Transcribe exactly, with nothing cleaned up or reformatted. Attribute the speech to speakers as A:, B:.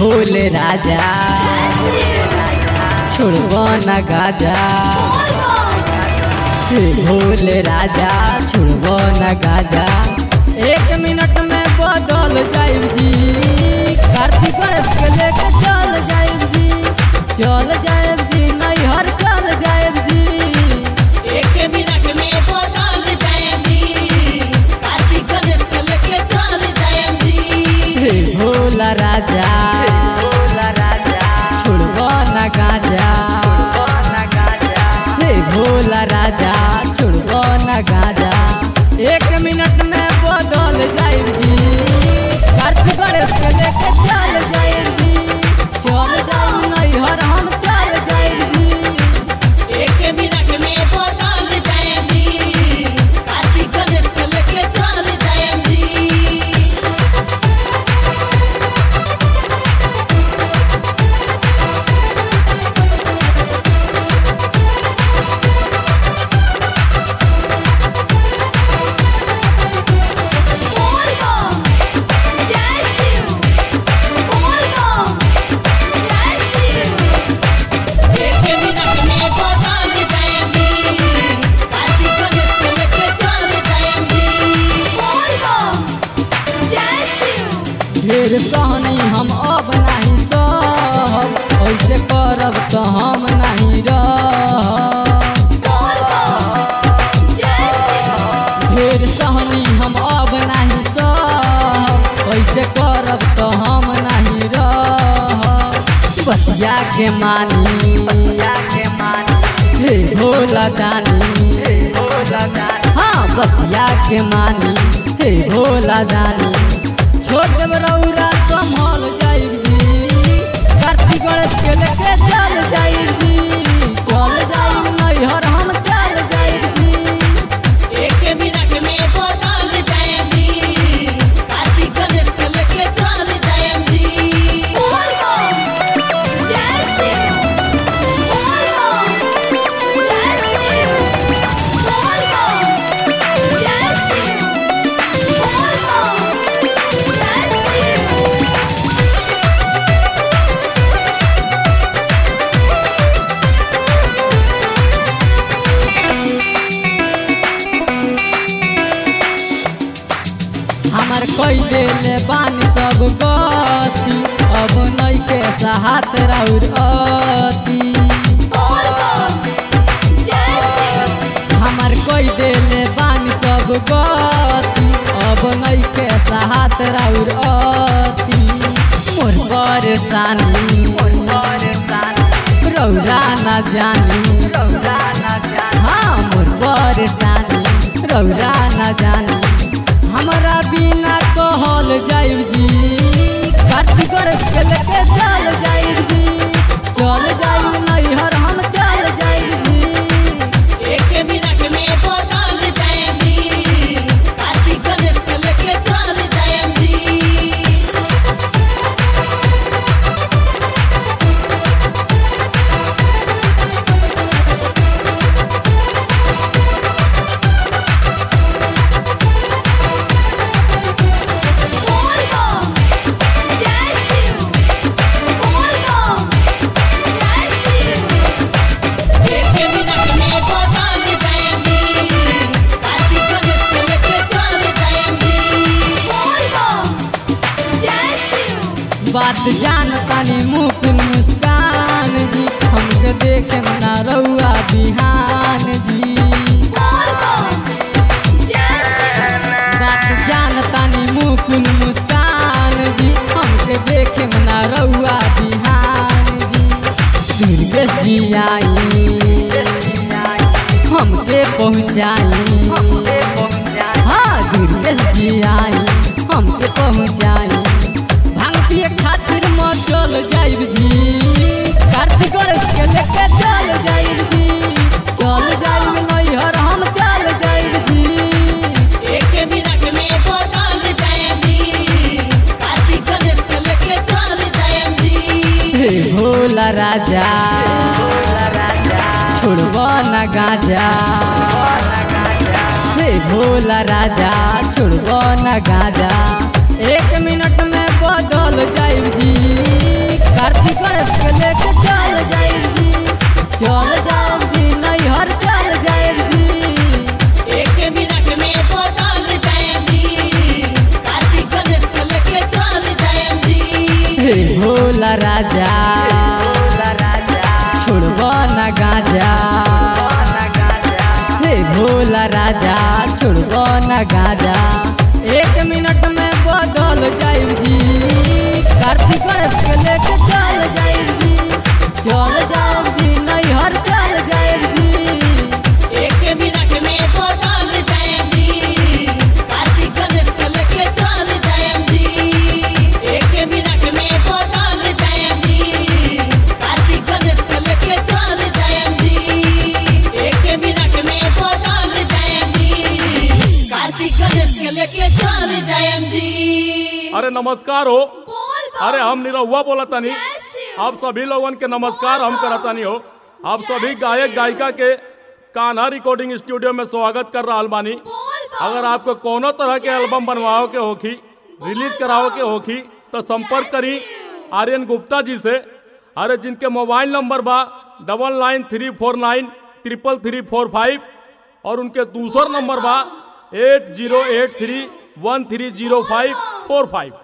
A: भोले राजा छोड़बो न गाजा, हे भोले राजा छोड़बो न गाजा। एक मिनट में बदल जाइब जी, कार्तिक गणेश के लेके चल जाइब जी, चल जाइब जी नैहर चल जाइब जी।
B: एक मिनट में बदल जाइब जी, कार्तिक गणेश के लेके चल जाइब जी।
A: हे भोला राजा छोड़बो न गाजा, हे भोला राजा छोड़बो न गाजा। एक मिनट में बदल जाइब जी, कार्तिक गणेश के लेके चल जाइब जी, चल जाइब नैहर हम चल जाइब जी।
B: एक मिनट में बदल जाइब जी, कार्तिक गणेश के लेके चल जाइब जी।
A: ढेर सहनी हम अब नहीं सहब, ऐसे करब तो हम नहीं रहब। ढेर सहनी हम अब नहीं सहब, ऐसे करब तो हम नहीं रहब। बसिया के मानी हे भोला जानी, हाँ बसिया के मानी हे भोला जानी। छोट रौरा संभल जाइब जी, कार्तिक गणेश के लेके चल जाइब जी, चल जाइब नैहर हम चल जाइब जी।
B: एक मिनट में बदल जाइब जी, कार्तिक गणेश के लेके चल जाइब जी।
A: हमार कोई देले बानी सब गति, अब नई के साथ राउर अति। हमार कोई देले बानी सब गति, अब नई के साथ राउर अति। मोर परेशानी रौरा न जानी, हाँ मोर परेशानी रौरा न जानी। हमरा बिना कहल जाइब जी, कार्तिक गणेश के लेके चल जाइब जी, चल जाइब नैहर हम चल जाइब जी।
B: एक मिनट में बदल जाइब जी, कार्तिक गणेश के लेके चल जाइब जी।
A: बात जानतानी मुकुल मुस्कान जी, हमके देखे ना रउआ बिहान जी। बात जानतानी मुकुल मुस्कान जी, हमके देखे ना रउआ बिहान जी। दुर्गेश जी आई हमके पहुँचाई, हाँ दुर्गेश जी आई हमके पहुँचाई। खातिर में चल जाइब जी, कार्तिक गणेश के लेके चल जाइब जी, चल जाइब नैहर हम चल जाइब जी।
B: एक मिनट में बदल जाइब जी, कार्तिक गणेश के लेके चल जाइब जी।
A: हे भोला राजा छोड़बो न गाजा, हे भोला राजा छोड़बो न गाजा। एक मिनट में बदल जाइब जी। कार्तिक गणेश के लेके चल जाएब जी, चल जाएब जी, नैहर चल जाएब जी।
B: एक मिनट में बदल जाएब जी, कार्तिक गणेश के लेके चल जाएब जी।
A: हे भोला राजा छोड़बो न गाजा, हे भोला राजा छोड़बो न गाजा। एक मिनट में बदल जाएब जी, कार्तिक गणेश के लेके चल जाएब जी, चल जाएब जी, नैहर चल जाएब जी।
B: एक मिनट में बदल जाएब जी, कार्तिक गणेश के लेके चल जाएब जी। एक मिनट में बदल जाएब जी, कार्तिक गणेश के लेके चल जाएब जी। एक मिनट में बदल जाएब जी, कार्तिक गणेश के लेके चल जाएब जी।
C: अरे नमस्कार हो। अरे हम निरहुआ बोला तानी। आप सभी लोगन के नमस्कार हम करतानी हो। आप सभी गायक गायिका के कान्हा रिकॉर्डिंग स्टूडियो में स्वागत कर रहा बानी। अगर आपको कोनो तरह के एल्बम बनवाओ के होखी, रिलीज कराओ के होखी तो संपर्क करी आर्यन गुप्ता जी से। अरे जिनके मोबाइल नंबर बा double nine three four nine triple three four five और उनके दूसरा नंबर बा eight zero eight three one three zero five four five.